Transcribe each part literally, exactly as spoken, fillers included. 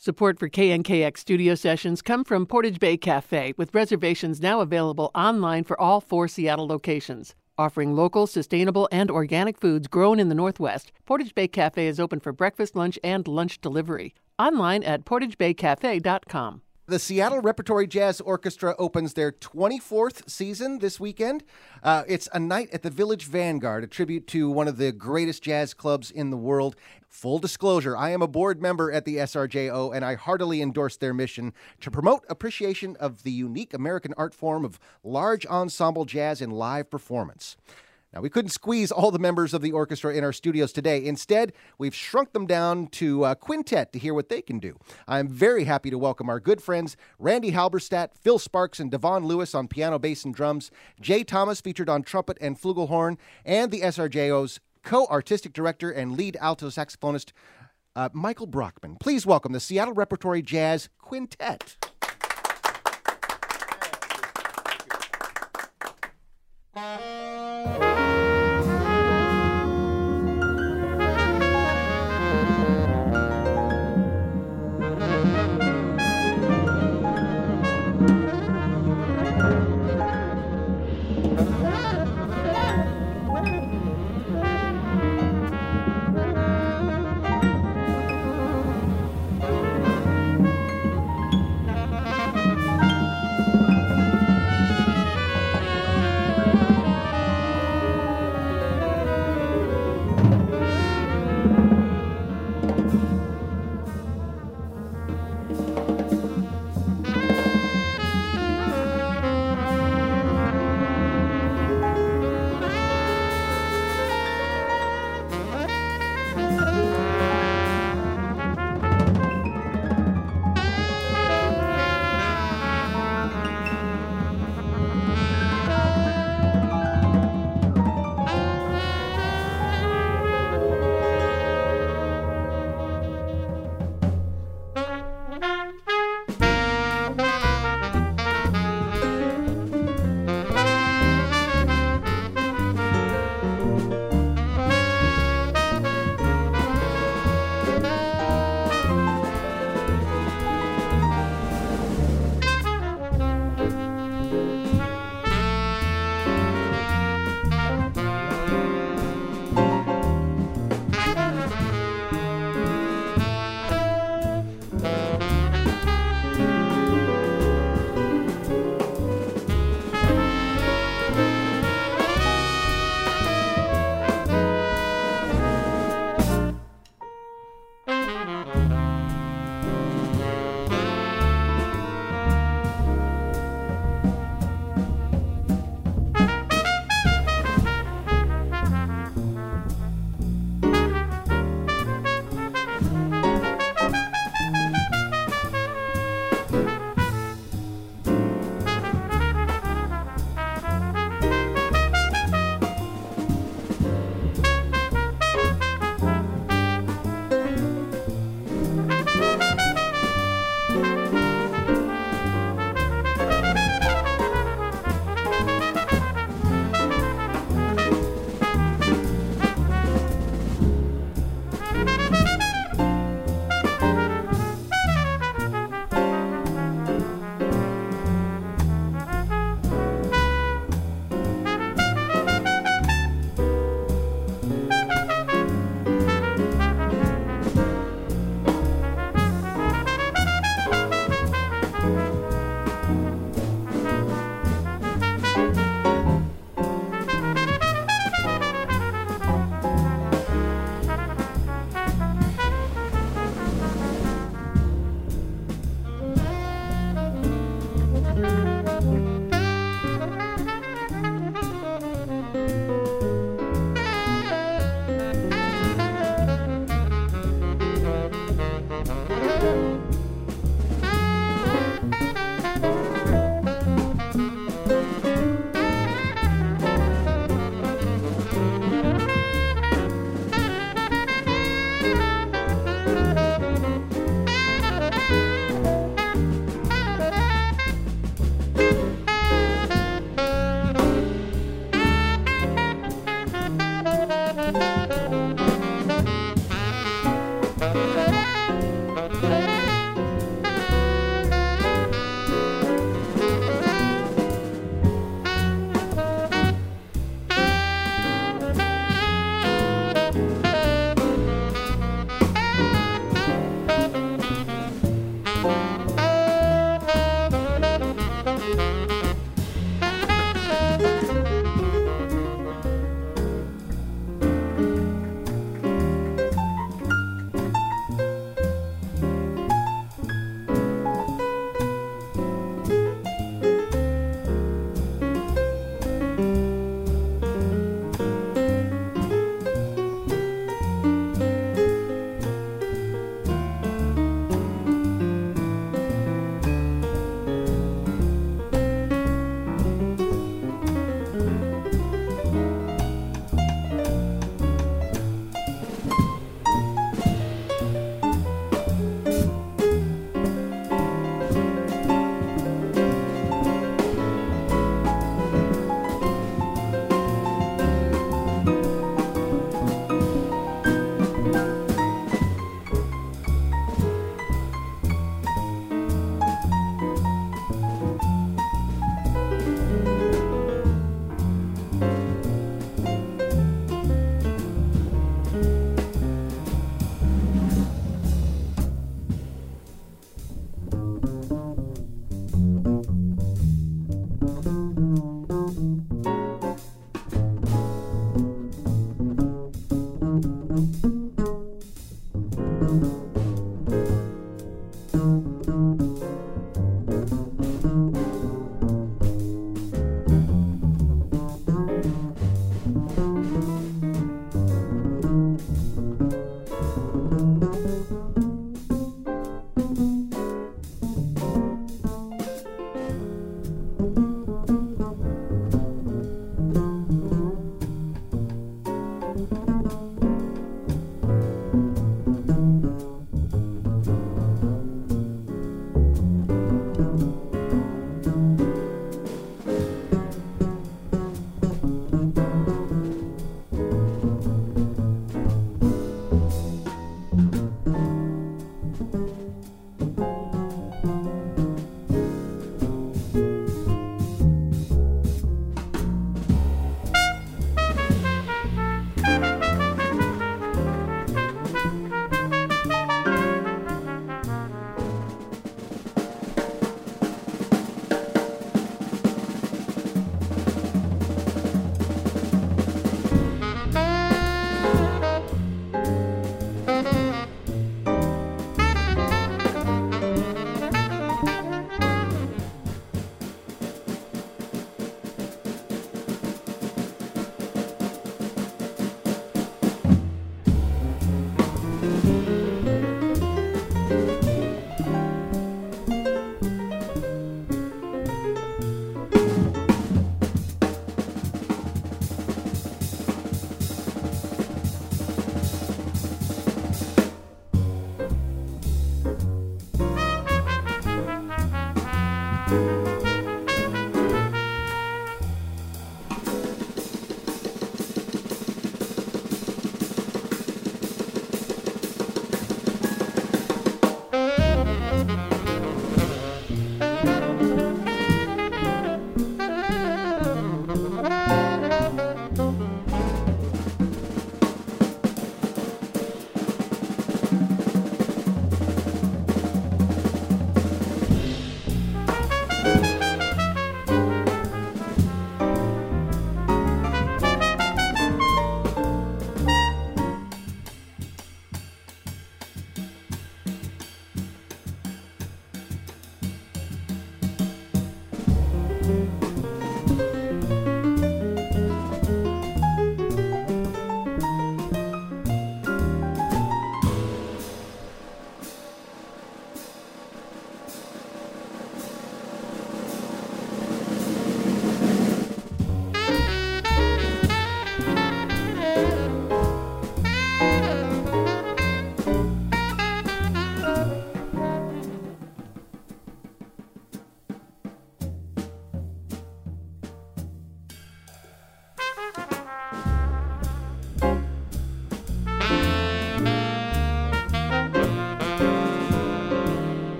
Support for K N K X studio sessions come from Portage Bay Cafe, with reservations now available online for all four Seattle locations. Offering local, sustainable, and organic foods grown in the Northwest, Portage Bay Cafe is open for breakfast, lunch, and lunch delivery. Online at portage bay cafe dot com. The Seattle Repertory Jazz Orchestra opens their twenty-fourth season this weekend. Uh, it's a night at the Village Vanguard, a tribute to one of the greatest jazz clubs in the world. Full disclosure, I am a board member at the S R J O, and I heartily endorse their mission to promote appreciation of the unique American art form of large ensemble jazz in live performance. Now, we couldn't squeeze all the members of the orchestra in our studios today. Instead, we've shrunk them down to a quintet to hear what they can do. I'm very happy to welcome our good friends Randy Halberstadt, Phil Sparks, and Devon Lewis on piano, bass, and drums, Jay Thomas featured on trumpet and flugelhorn, and the S R J O's co-artistic director and lead alto saxophonist, uh, Michael Brockman. Please welcome the Seattle Repertory Jazz Quintet.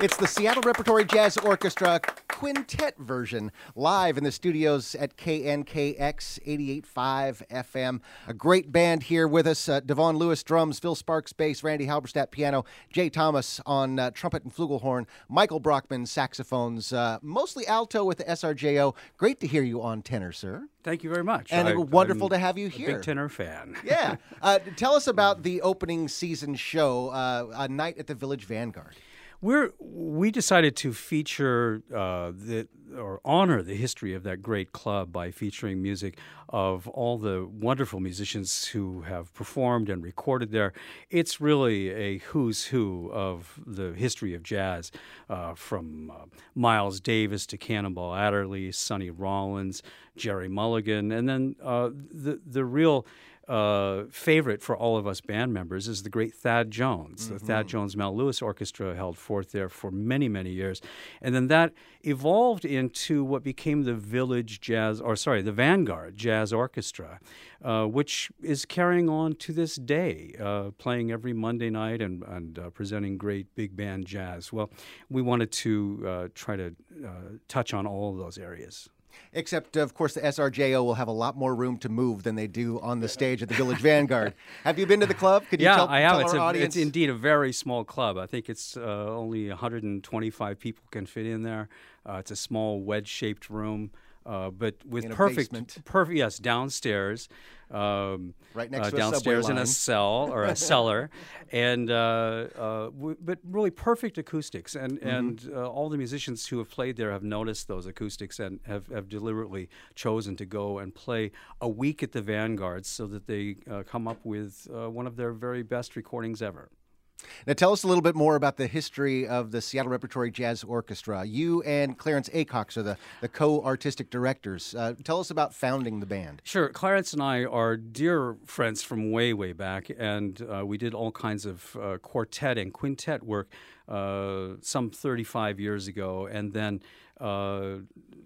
It's the Seattle Repertory Jazz Orchestra quintet version, live in the studios at K N K X eighty-eight point five F M. A great band here with us. Uh, Devon Lewis, drums, Phil Sparks, bass, Randy Halberstadt, piano, Jay Thomas on uh, trumpet and flugelhorn, Michael Brockman, saxophones, uh, mostly alto with the S R J O. Great to hear you on tenor, sir. Thank you very much. And I, wonderful I'm to have you a here. big tenor fan. Yeah. Uh, tell us about the opening season show, uh, A Night at the Village Vanguard. We're we decided to feature uh, the or honor the history of that great club by featuring music of all the wonderful musicians who have performed and recorded there. It's really a who's who of the history of jazz, uh, from uh, Miles Davis to Cannonball Adderley, Sonny Rollins, Jerry Mulligan, and then uh, the the real Uh, favorite for all of us band members is the great Thad Jones. Mm-hmm. The Thad Jones Mel Lewis Orchestra held forth there for many, many years. And then that evolved into what became the Village Jazz, or sorry, the Vanguard Jazz Orchestra, uh, which is carrying on to this day, uh, playing every Monday night and, and uh, presenting great big band jazz. Well, we wanted to uh, try to uh, touch on all of those areas. Except, of course, the S R J O will have a lot more room to move than they do on the stage at the Village Vanguard. Have you been to the club? Could you yeah, tell, I have. tell It's, our a, audience? it's indeed a very small club. I think it's uh, only one hundred twenty-five people can fit in there. Uh, it's a small wedge-shaped room, uh, but with in a perfect, basement. perfect. Yes, downstairs. Um, right next uh, to a downstairs subway in line. a cell or a cellar, and uh, uh, w- but really perfect acoustics, and Mm-hmm. and uh, all the musicians who have played there have noticed those acoustics and have, have deliberately chosen to go and play a week at the Vanguard so that they uh, come up with uh, one of their very best recordings ever. Now, tell us a little bit more about the history of the Seattle Repertory Jazz Orchestra. You and Clarence Acox are the, the co-artistic directors. Uh, tell us about founding the band. Sure. Clarence and I are dear friends from way, way back, and uh, we did all kinds of uh, quartet and quintet work uh, some thirty-five years ago, and then uh,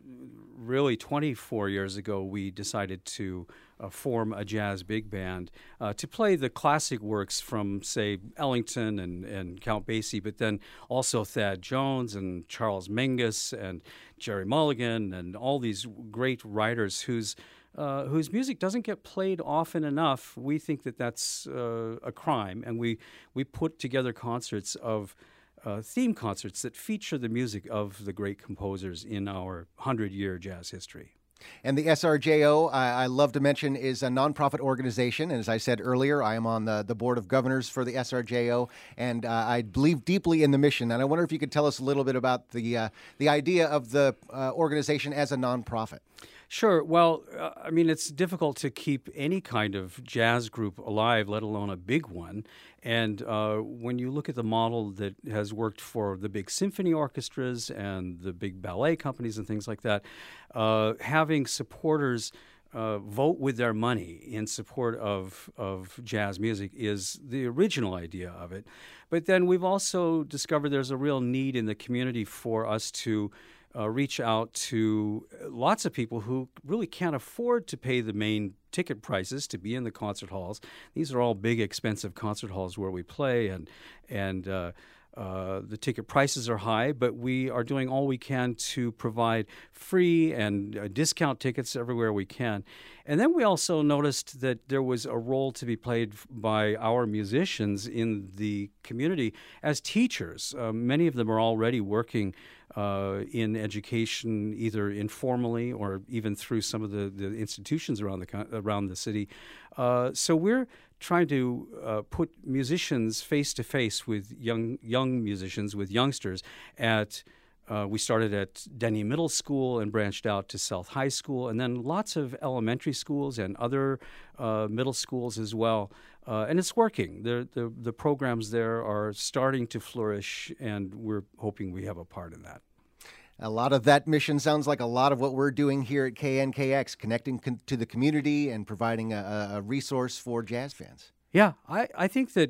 really twenty-four years ago, we decided to uh, form a jazz big band uh, to play the classic works from, say, Ellington and, and Count Basie, but then also Thad Jones and Charles Mingus and Jerry Mulligan and all these great writers whose uh, whose music doesn't get played often enough. We think that that's uh, a crime, and we, we put together concerts of Uh, theme concerts that feature the music of the great composers in our hundred-year jazz history. And the S R J O, I, I love to mention, is a nonprofit organization. And as I said earlier, I am on the, the board of governors for the S R J O, and uh, I believe deeply in the mission. And I wonder if you could tell us a little bit about the uh, the idea of the uh, organization as a nonprofit. Sure. Well, uh, I mean, it's difficult to keep any kind of jazz group alive, let alone a big one. And uh, when you look at the model that has worked for the big symphony orchestras and the big ballet companies and things like that, uh, having supporters uh, vote with their money in support of, of jazz music is the original idea of it. But then we've also discovered there's a real need in the community for us to Uh, reach out to lots of people who really can't afford to pay the main ticket prices to be in the concert halls. These are all big, expensive concert halls where we play, and and uh, uh, the ticket prices are high, but we are doing all we can to provide free and uh, discount tickets everywhere we can. And then we also noticed that there was a role to be played by our musicians in the community as teachers. Uh, many of them are already working Uh, in education, either informally or even through some of the, the institutions around the around the city. Uh, so we're trying to uh, put musicians face to face with young young musicians, with youngsters. At uh, we started at Denny Middle School and branched out to South High School, and then lots of elementary schools and other uh, middle schools as well. Uh, and it's working. The, the the programs there are starting to flourish, and we're hoping we have a part in that. A lot of that mission sounds like a lot of what we're doing here at K N K X, connecting con- to the community and providing a, a resource for jazz fans. Yeah, I, I think that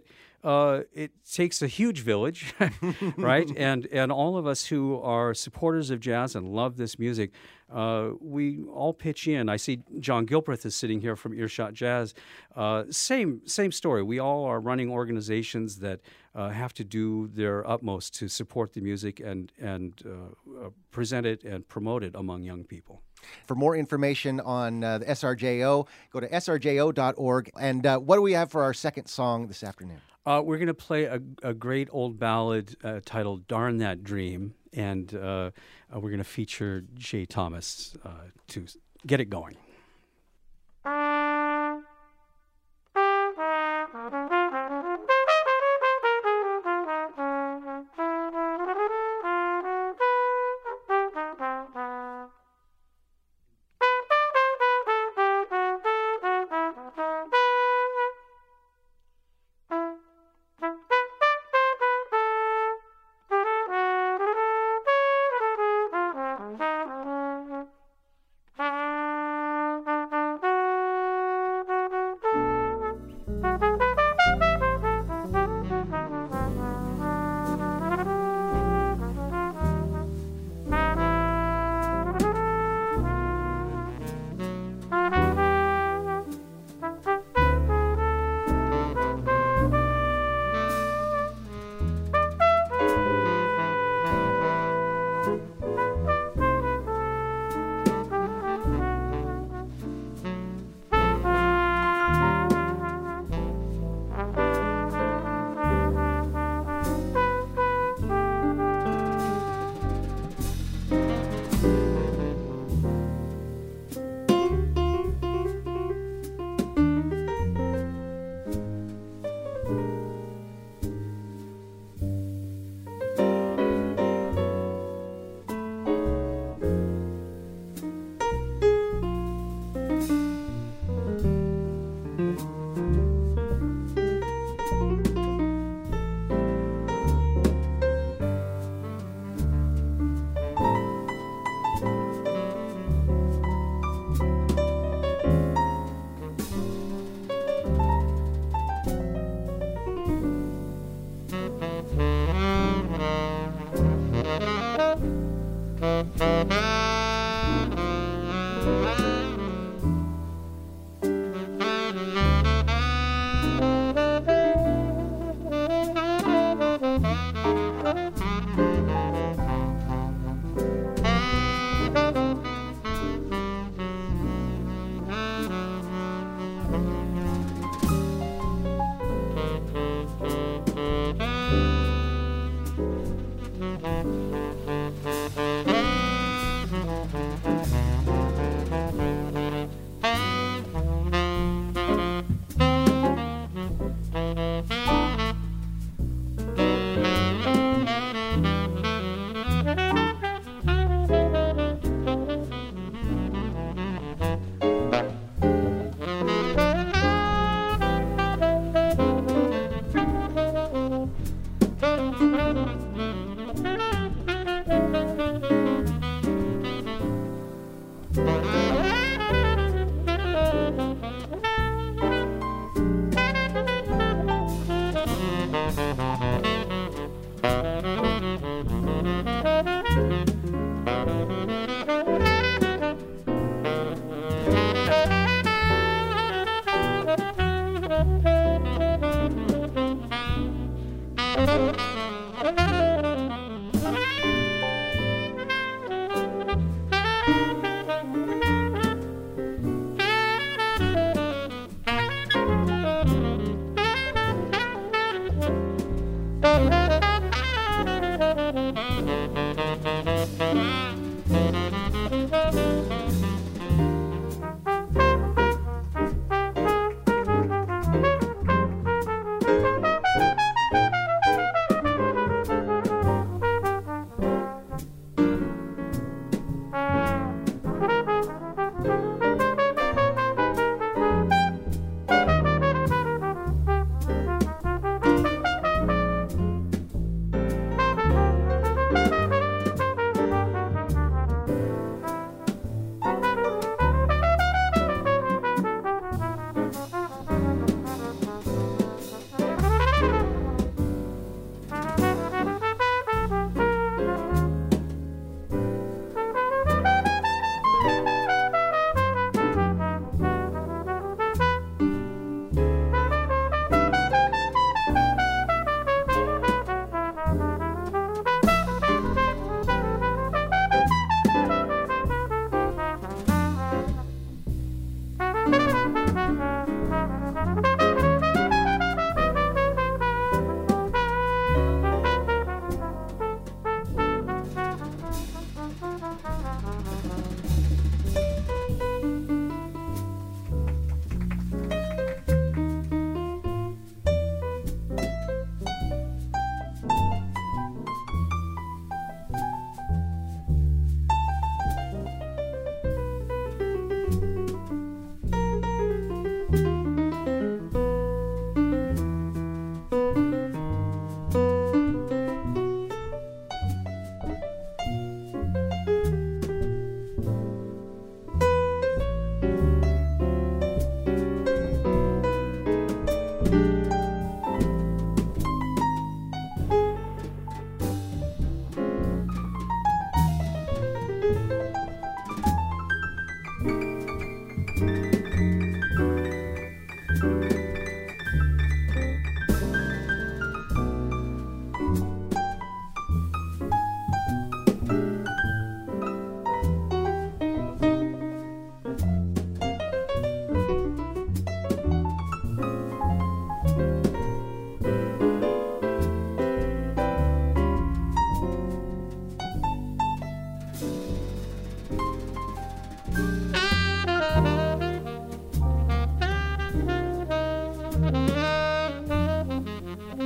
uh, it takes a huge village, right? And and all of us who are supporters of jazz and love this music, uh, we all pitch in. I see John Gilbreth is sitting here from Earshot Jazz. Uh, same same story. We all are running organizations that uh, have to do their utmost to support the music and and uh, uh, present it and promote it among young people. For more information on uh, the S R J O, go to S R J O dot org. And uh, what do we have for our second song this afternoon? Uh, we're going to play a, a great old ballad uh, titled Darn That Dream, and uh, uh, we're going to feature Jay Thomas uh, to get it going.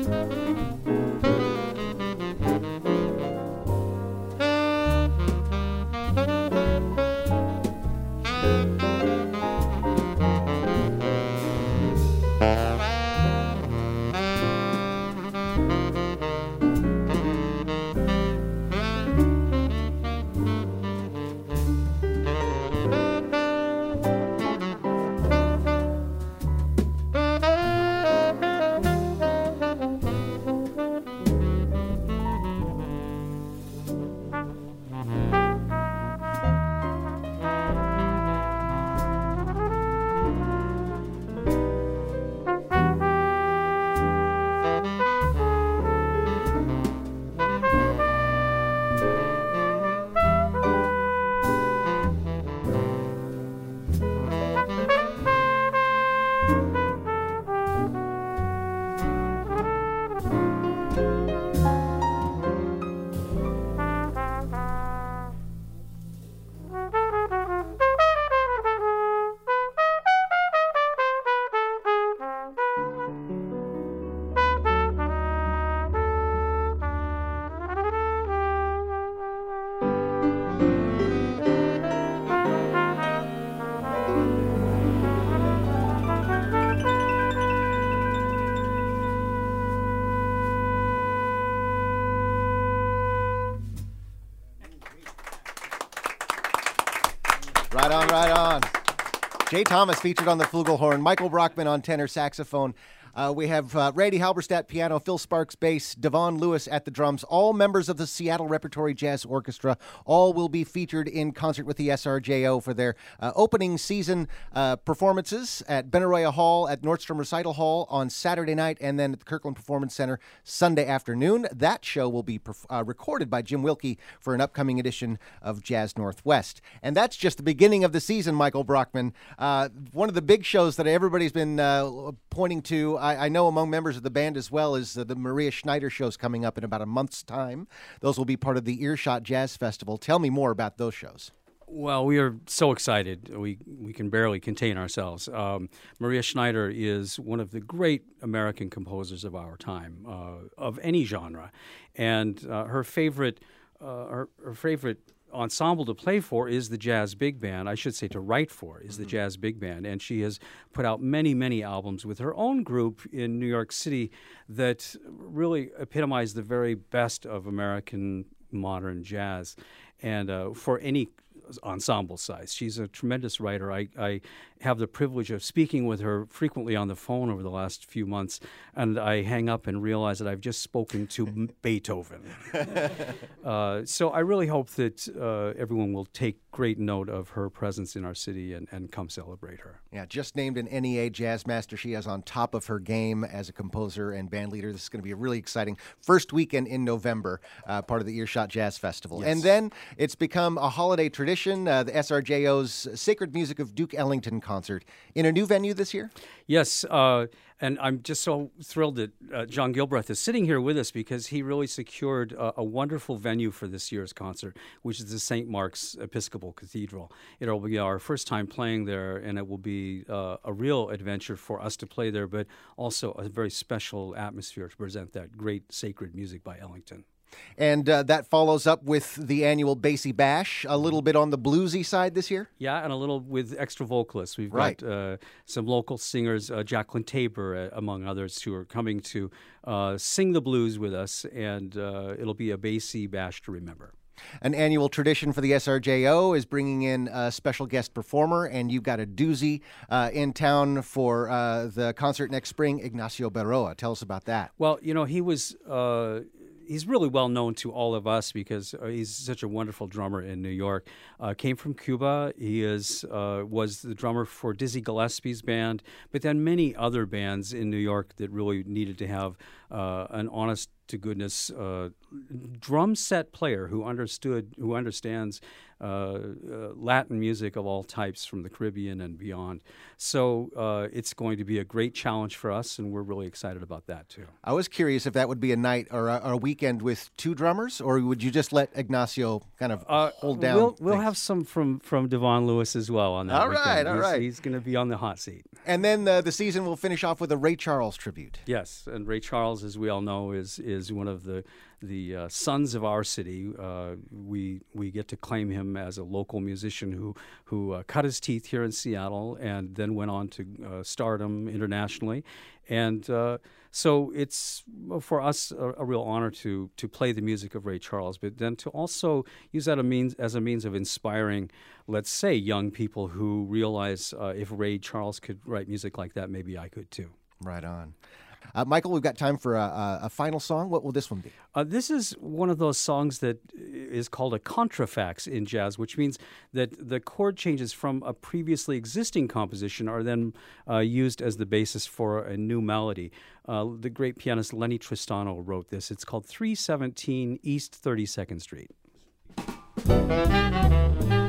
Right on, right on. Jay Thomas featured on the flugelhorn, Michael Brockman on tenor saxophone. Uh, we have uh, Randy Halberstadt piano, Phil Sparks bass, Devon Lewis at the drums, all members of the Seattle Repertory Jazz Orchestra. All will be featured in concert with the S R J O for their uh, opening season uh, performances at Benaroya Hall, at Nordstrom Recital Hall on Saturday night, and then at the Kirkland Performance Center Sunday afternoon. That show will be perf- uh, recorded by Jim Wilkie for an upcoming edition of Jazz Northwest. And that's just the beginning of the season, Michael Brockman. Uh, one of the big shows that everybody's been uh, pointing to, I, I know among members of the band as well, is uh, the Maria Schneider shows coming up in about a month's time. Those will be part of the Earshot Jazz Festival. Tell me more about those shows. Well, we are so excited. We we can barely contain ourselves. Um, Maria Schneider is one of the great American composers of our time, uh, of any genre, and uh, her favorite uh, her, her favorite ensemble to play for is the Jazz Big Band. I should say to write for is the Jazz Big Band, and she has put out many, many albums with her own group in New York City that really epitomize the very best of American modern jazz, and uh, for any ensemble size. She's a tremendous writer. I, I have the privilege of speaking with her frequently on the phone over the last few months, and I hang up and realize that I've just spoken to Beethoven. uh, so I really hope that uh, everyone will take great note of her presence in our city and, and come celebrate her. Yeah, just named an N E A Jazz Master. She is on top of her game as a composer and band leader. This is going to be a really exciting first weekend in November, uh, part of the Earshot Jazz Festival. Yes. And then it's become a holiday tradition, uh, the S R J O's Sacred Music of Duke Ellington concert in a new venue this year? Yes, uh, and I'm just so thrilled that uh, John Gilbreth is sitting here with us because he really secured a, a wonderful venue for this year's concert, which is the Saint Mark's Episcopal Cathedral. It'll be our first time playing there, and it will be uh, a real adventure for us to play there, but also a very special atmosphere to present that great sacred music by Ellington. And uh, that follows up with the annual Basie Bash, a little bit on the bluesy side this year? Yeah, and a little with extra vocalists. We've right. got uh, some local singers, uh, Jacqueline Tabor, uh, among others, who are coming to uh, sing the blues with us, and uh, it'll be a Basie Bash to remember. An annual tradition for the S R J O is bringing in a special guest performer, and you've got a doozy uh, in town for uh, the concert next spring, Ignacio Berroa. Tell us about that. Well, you know, he was... Uh, He's really well known to all of us because uh, he's such a wonderful drummer in New York. Uh, came from Cuba. He is uh, was the drummer for Dizzy Gillespie's band, but then many other bands in New York that really needed to have uh, an honest to goodness uh, drum set player who understood, who understands uh, uh, Latin music of all types from the Caribbean and beyond. So uh, it's going to be a great challenge for us, and we're really excited about that too. I was curious if that would be a night or a, or a weekend with two drummers, or would you just let Ignacio kind of uh, hold down? We'll, we'll things? have some from, from Devon Lewis as well on that All weekend. right, all he's, right. He's going to be on the hot seat. And then uh, the season will finish off with a Ray Charles tribute. Yes, and Ray Charles, as we all know, is is one of the the uh, sons of our city. Uh, we we get to claim him as a local musician who who uh, cut his teeth here in Seattle and then went on to uh, stardom internationally, and uh, so it's for us a, a real honor to to play the music of Ray Charles, but then to also use that a means as a means of inspiring, let's say, young people who realize uh, if Ray Charles could write music like that, maybe I could too. Right on. Uh, Michael, we've got time for a, a, a final song. What will this one be? Uh, this is one of those songs that is called a contrafax in jazz, which means that the chord changes from a previously existing composition are then uh, used as the basis for a new melody. Uh, the great pianist Lenny Tristano wrote this. It's called three seventeen East thirty-second Street.